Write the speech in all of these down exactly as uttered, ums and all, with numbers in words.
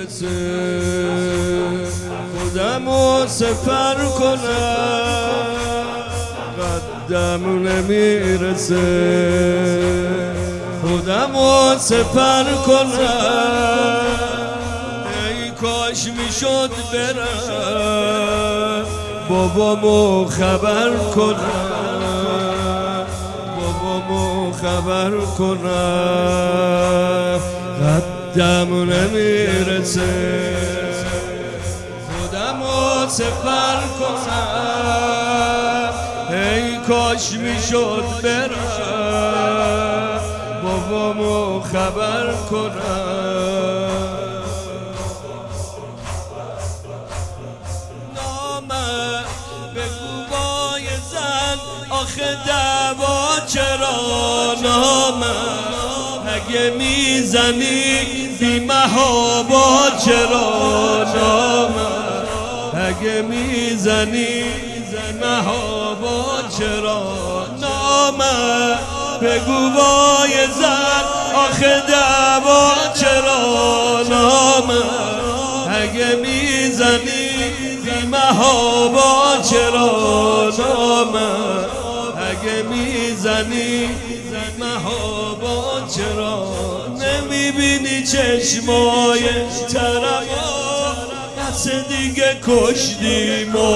میرسه خودمو سپر کنم قدم نمیرسه خودمو سپر کنم ای کاش میشد برم بابامو خبر کنم بابامو خبر کنم قدم نمیرسه خودمو سپر کنم ای کاش میشد برم بابامو خبر کنم نامه بگو بای زن آخه دعوا چرا نامه اگه میزنی بی محابا چرا نامه اگه میزنی محابا چرا نامه بگو وای زن آخه دعوا چرا نامه اگه میزنی بی محابا چرا نامه اگه میزنی بی محابا چرا نمیبینی چشمای طرفا دست دیگه کشتیمو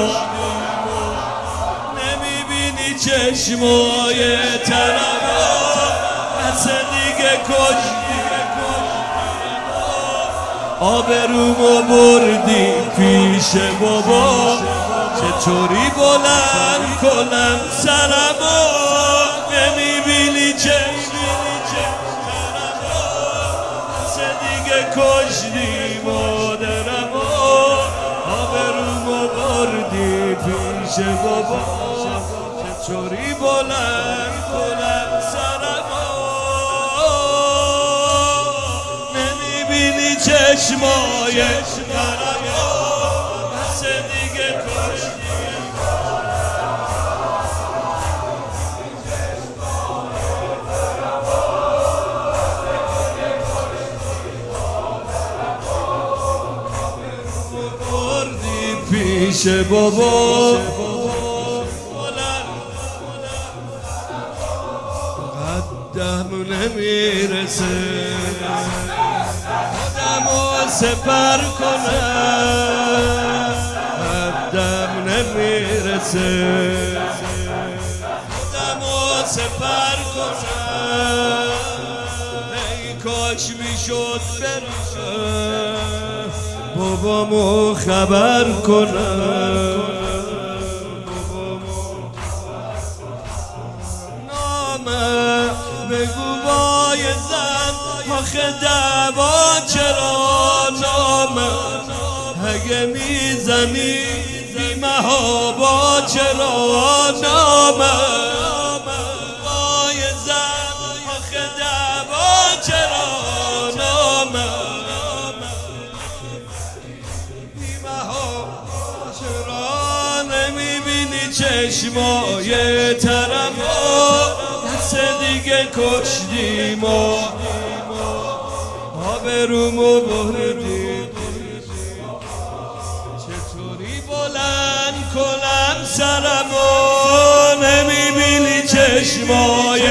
نمیبینی چشمای طرفا دست دیگه کشتیمو آبرومو بردی پیش بابا چطوری بلند کنم سرمو نمیبینی چشمای طرفا دست دیگه کشتی مادرمو آبرومو بردی پیش بابا چطوری بلند کنم سرمو نمیبینی چشمای طرفا دست دیگه کشتی پیش بابا قدم نمیرسه خودمو سپر کنم قدم نمیرسه خودمو سپر کنم ای کاش میشد برم بابامو خبر کنم نامه بگو وای زن آخه دعوا چرا نامه اگه میزنی بی محابا چرا نامه وای زن آخه دعوا چرا نامه چشمای طرفا دست دیگه کشتیم و آبرومو بردی چطوری بلند کنم سرمو نمیبینی چشمای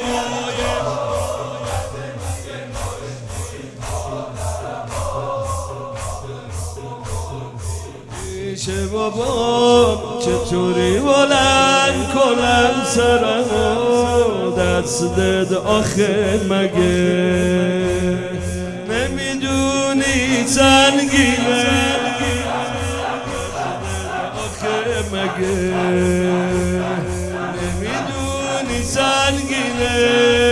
پیش بابا چطوری بلند کنم سرمو دستت آخه مگه نمیدونی سنگینه آخه مگه نمیدونی سنگینه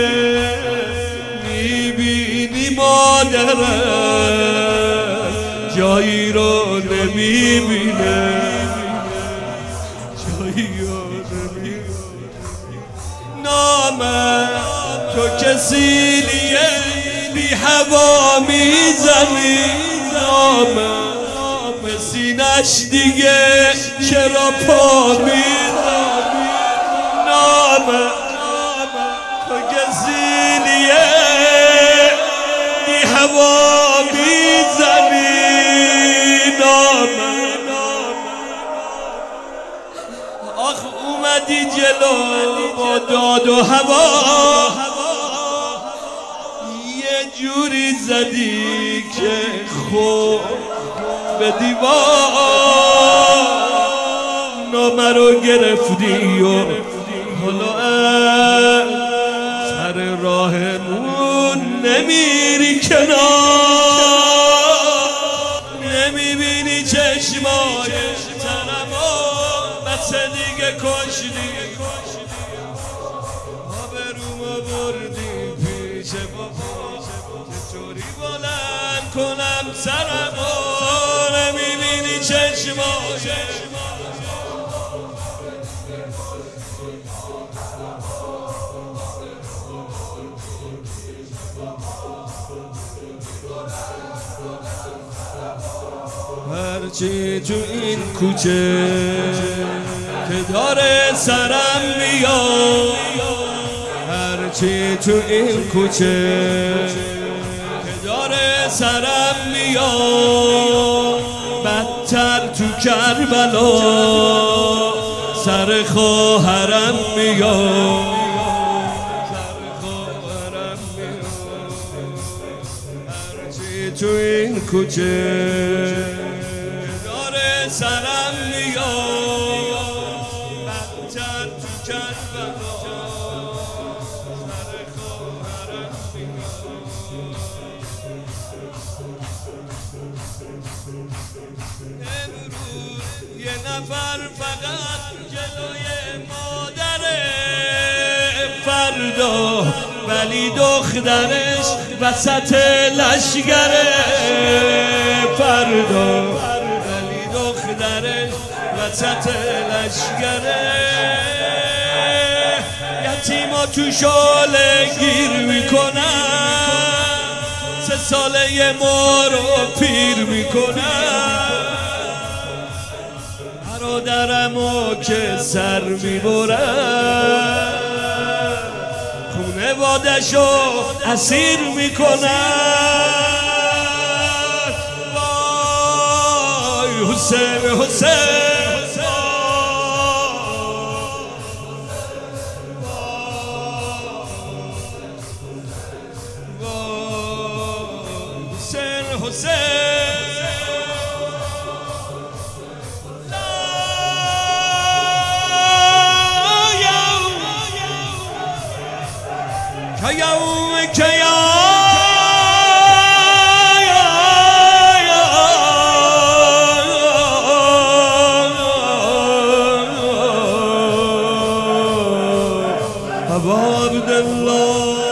میبینی مادرم جایی رو نمیبینه جایی رو نمیبینه نامه تو کسی لیه بی هوا میزنی نامه به سینش دیگه چرا پا میزنی نامه تو کسی لیه بی هوا میزنی جلو با داد و هوا یه جوری زدی که خود به دیوار نامه رو گرفتی و حالا سر راهمون نمیری کنار، نمیبینی چشمای تنمو بس دیگه کشتی آبرومو بردی پیش بابا چطوری بلند کنم سرمو، نمیبینی چشمای هرچی تو این کوچه که داره سرم میاد، هرچی تو این کوچه که داره سرم میاد، بدتر تو کربلا سر خواهرم میاد، هرچی تو این کوچه سرم میاد، بدتر تو کربلا سر خواهرم میاد. امروز یه نفر فقط جلوی مادره، فردا ولی دخترش وسط لشگره، فردا دخترش وسط لشگره، یتیما تو شاله گیر میکنن، سه ساله یه ما رو پیر میکنن، برادرمو که سر میبرن، خونه وادشو اسیر میکنن. حسین حسین حسین حسین کیوم کیوم أبا عبد الله